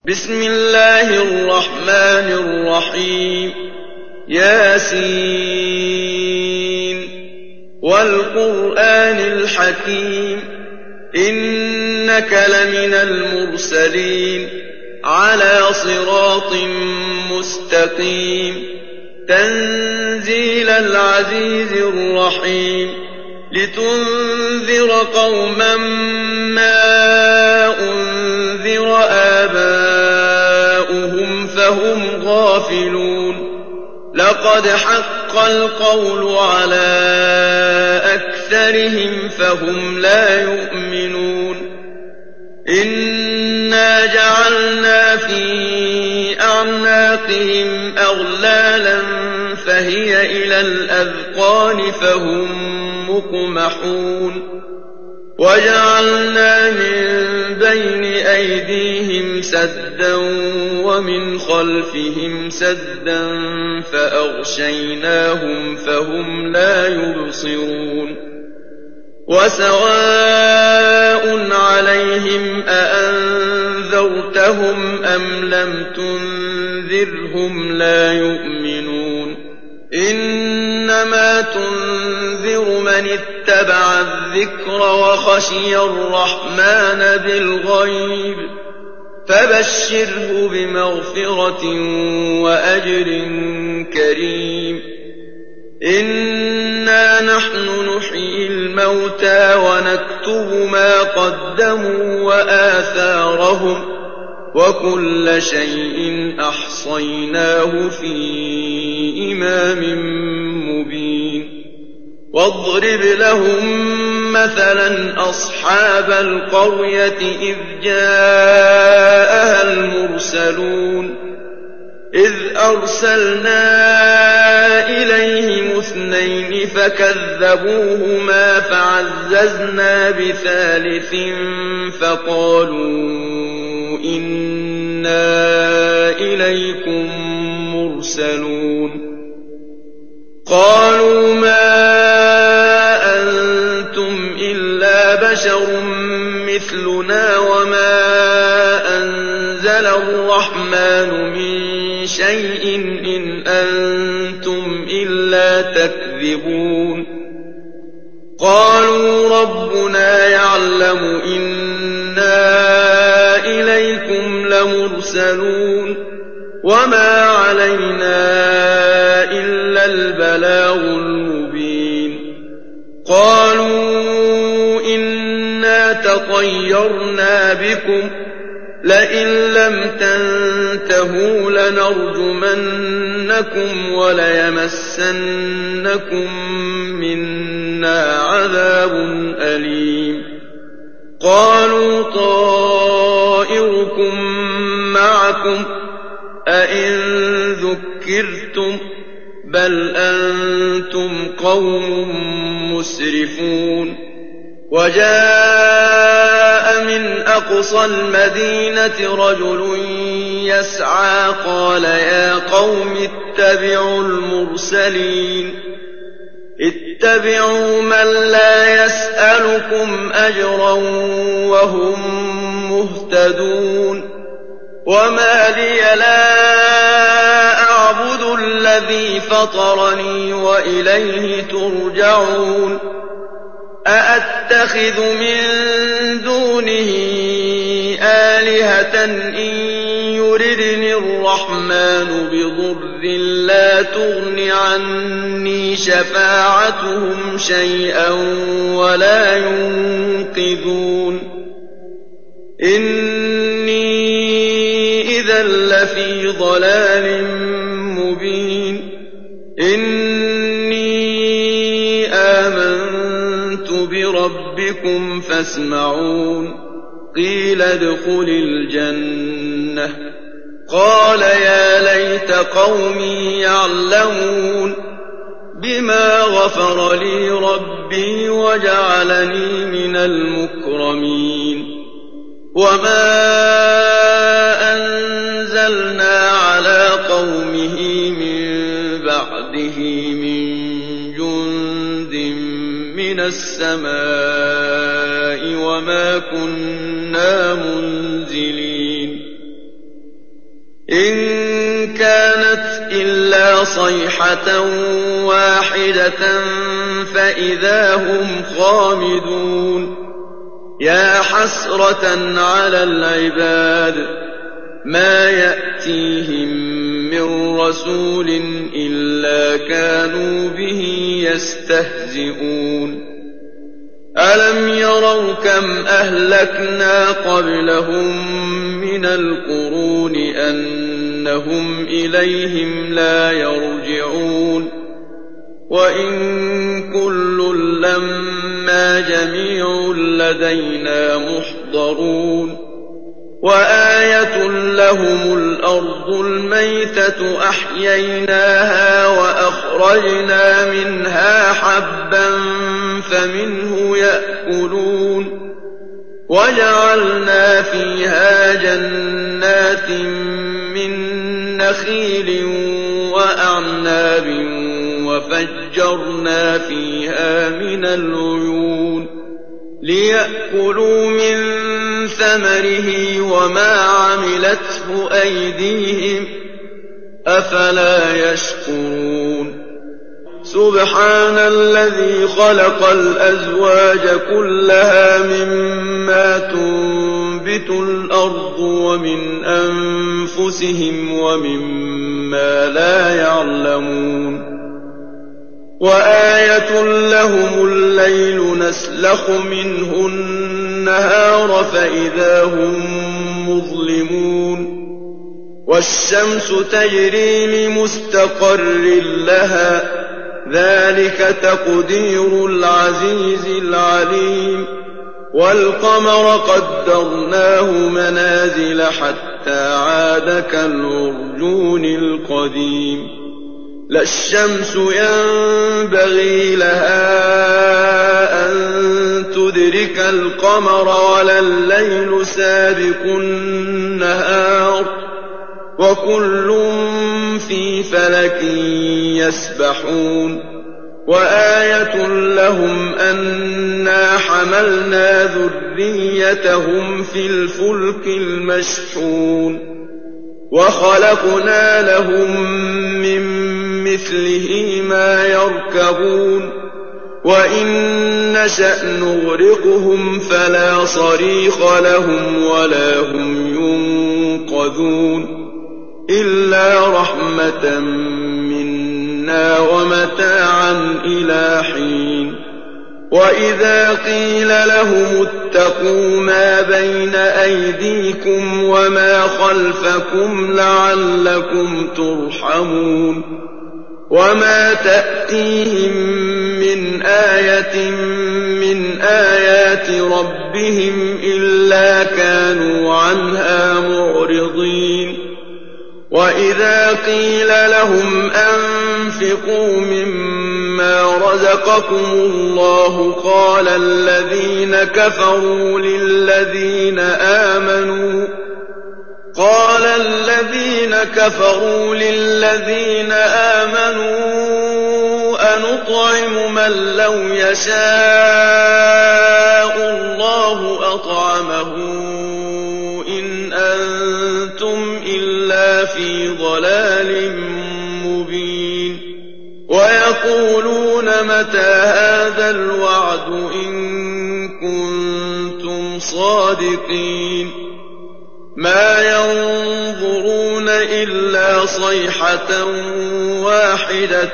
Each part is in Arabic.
بسم الله الرحمن الرحيم ياسين والقرآن الحكيم إنك لمن المرسلين على صراط مستقيم تنزيل العزيز الرحيم لتنذر قوما ما أنذر آباؤهم فهم غافلون لقد حق القول على أكثرهم فهم لا يؤمنون إنا جعلنا في أعناقهم أغلالا فهي إلى الأذقان فهم مقمحون وجعلنا من بين أيديهم سدا ومن خلفهم سدا فأغشيناهم فهم لا يبصرون وسواء عليهم أأنذرتهم أم لم تنذرهم لا يؤمنون إنما تنذر من اتبع الذكر وخشي الرحمن بالغيب فبشره بمغفرة وأجر كريم إنا نحن نحيي الموتى ونكتب ما قدموا وآثارهم وكل شيء أحصيناه في إمام مبين واضرب لهم مثلا أصحاب القرية إذ جاءها المرسلون إذ أرسلنا إليهم اثنين فكذبوهما فعززنا بثالث فقالوا إنا إليكم مرسلون قالوا ما أنتم إلا بشر مثلنا وما أنزل الرحمن من شيء إن أنتم إلا تكذبون قالوا ربنا يعلم إنا إليكم لمرسلون وما علينا إلا البلاغ المبين قالوا إنا تطيرنا بكم لئن لم تنتهوا لنرجمنكم وليمسنكم منا عذاب أليم قالوا طائركم معكم أئن ذكرتم بل أنتم قوم مسرفون وجاء من أقصى المدينة رجل يسعى قال يا قوم اتبعوا المرسلين اتبعوا من لا يسألكم أجرا وهم مهتدون وما لي لا أعبد الذي فطرني وإليه ترجعون أأتخذ من دونه آلهة إن يردني الرحمن بضر لا تغن عني شفاعتهم شيئا ولا ينقذون إني إذا لفي ضلال مبين إني آمنت بربكم فاسمعون قيل ادخل الجنة قال يا ليت قومي يعلمون بما غفر لي ربي وجعلني من المكرمين وما أنزلنا على قومه من بعده من جند من السماء وما كنا منزلين إن كانت إلا صيحة واحدة فإذا هم خامدون يا حسرة على العباد ما يأتيهم من رسول إلا كانوا به يستهزئون ألم يروا كم أهلكنا قبلهم من القرون أنهم إليهم لا يرجعون وإن كل لما جميع لدينا محضرون وآية لهم الأرض الميتة أحييناها وأخرجنا منها حبا فمنه يأكلون وجعلنا فيها جنات من نخيل وأعناب وفجرنا فيها من العيون ليأكلوا من ثمره وما عملته أيديهم أفلا يشكرون سبحان الذي خلق الأزواج كلها مما تنبت الأرض ومن أنفسهم ومما لا يعلمون وآية لهم الليل نسلخ منه النهار فإذا هم مظلمون والشمس تجري لمستقر لها ذلك تقدير العزيز العليم والقمر قدرناه منازل حتى عاد كالعرجون القديم لا الشمس ينبغي لها أن تدرك القمر ولا الليل سابق النهار وكل في فلك يسبحون وآية لهم أنا حملنا ذريتهم في الفلك المشحون وخلقنا لهم من مثله ما يركبون وإن نشأ نغرقهم فلا صريخ لهم ولا هم ينقذون إلا رحمة منا ومتاعا إلى حين وإذا قيل لهم اتقوا ما بين أيديكم وما خلفكم لعلكم ترحمون وما تأتيهم من آية من آيات ربهم إلا كانوا عنها معرضين وإذا قيل لهم أنفقوا مما رزقكم الله قال الذين كفروا للذين آمنوا أنطعم من لو يشاء الله أطعمه إن أنتم إلا في ضلال مبين ويقولون متى هذا الوعد إن كنتم صادقين ما ينظرون إلا صيحة واحدة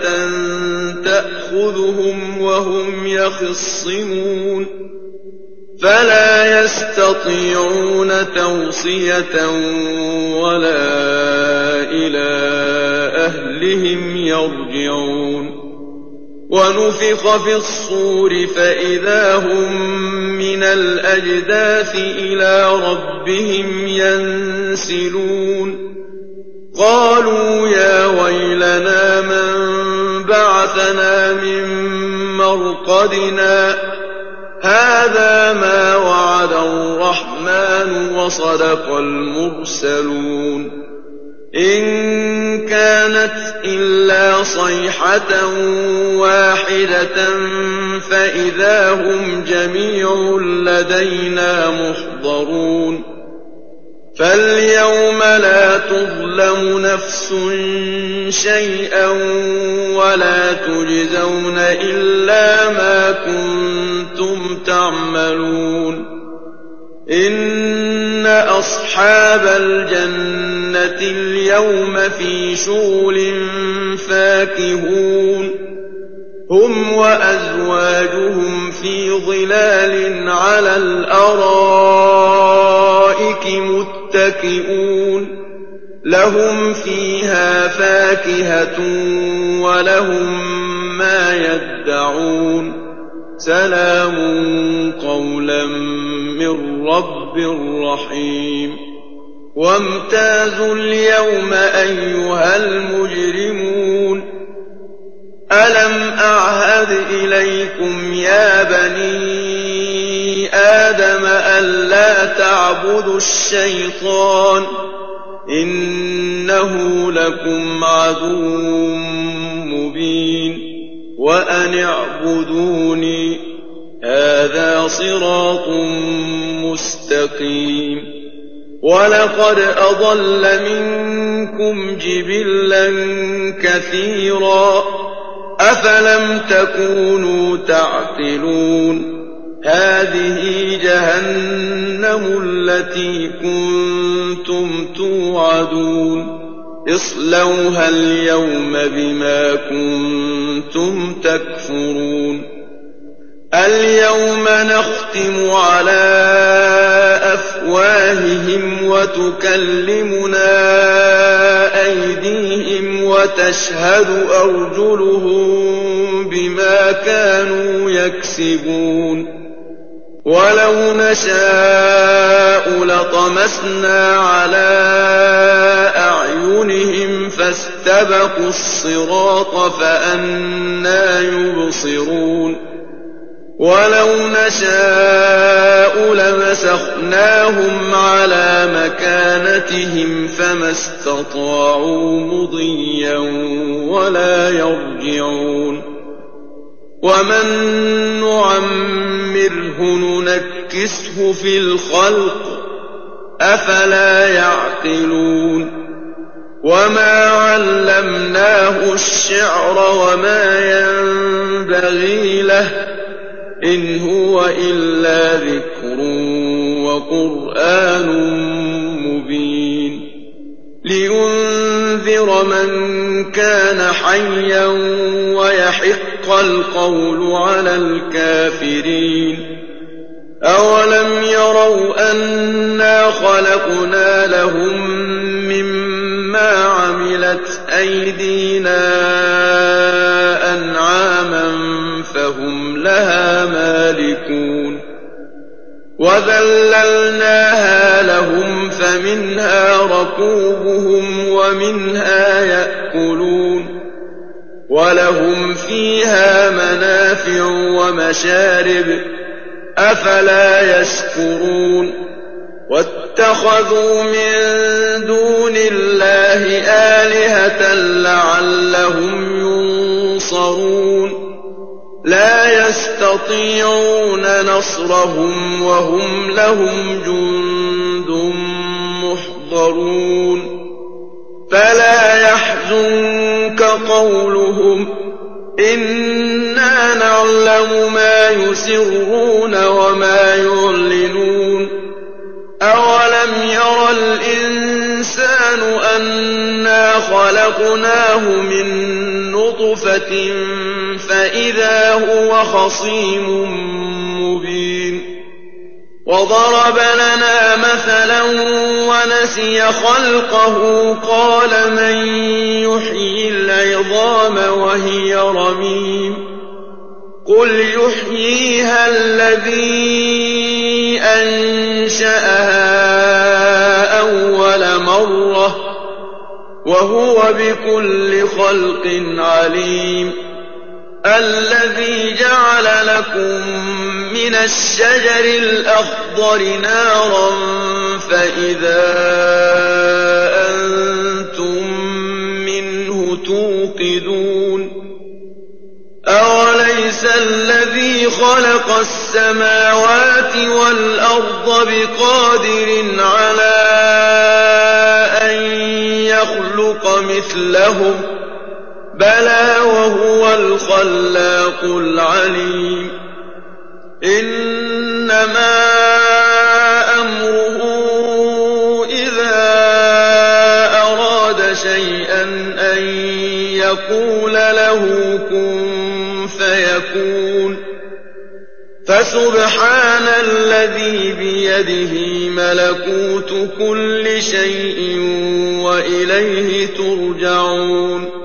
تأخذهم وهم يخصمون فلا يستطيعون توصية ولا إلى أهلهم يرجعون ونفخ في الصور فإذا هم من الأجداث إلى ربهم ينسلون قالوا يا ويلنا من بعثنا من مرقدنا هذا ما وعد الرحمن وصدق المرسلون إن كانت إلا صيحة واحدة فإذا هم جميع لدينا محضرون فاليوم لا تظلم نفس شيئا ولا تجزون إلا ما كنتم تعملون إن أصحاب الجنة اليوم في شغل فاكهون هم وأزواجهم في ظلال على الأرائك متكئون لهم فيها فاكهة ولهم ما يدعون سلام قولا من رب رحيم وامتازوا اليوم أيها المجرمون ألم أعهد إليكم يا بني آدم ألا تعبدوا الشيطان إنه لكم عدو مبين وأن اعبدوني هذا صراط مستقيم ولقد أضل منكم جبلا كثيرا أفلم تكونوا تعقلون هذه جهنم التي كنتم توعدون اصلوها اليوم بما كنتم تكفرون اليوم نختم على أفواههم وتكلمنا أيديهم وتشهد أرجلهم بما كانوا يكسبون ولو نشاء لطمسنا على أعينهم فاستبقوا الصراط فأنى يبصرون ولو نشاء لمسخناهم على مكانتهم فما استطاعوا مضيا ولا يرجعون ومن نعمره ننكسه في الخلق أفلا يعقلون وما علمناه الشعر وما ينبغي له إن هو إلا ذكر وقرآن مبين لينذر من كان حيا ويحق القول على الكافرين أولم يروا أنا خلقنا لهم مما عملت أيدينا أنعاما فهم لها مالكون وذللناها لهم فمنها ركوبهم ومنها يأكلون ولهم فيها منافع ومشارب أفلا يشكرون واتخذوا من دون الله آلهة لعلهم ينصرون لا يستطيعون نصرهم وهم لهم جند محضرون فلا يحزنك قولهم إنا نعلم ما يسرون وما يعلنون أولم ير الإنسان أنا خلقناه من نطفة فإذا هو خصيم مبين وضرب لنا مثلا ونسي خلقه قال من يحيي العظام وهي رميم قل يحييها الذي أنشأها أول مرة وهو بكل خلق عليم الذي جعل لكم من الشجر الأخضر نارا فإذا أنتم منه توقدون أوليس الذي الذي خلق السماوات والأرض بقادر على أن يخلق مثلهم بلى وهو الخلاق العليم إنما أمره إذا أراد شيئا أن يقول له كن فيكون فسبحان الذي بيده ملكوت كل شيء وإليه ترجعون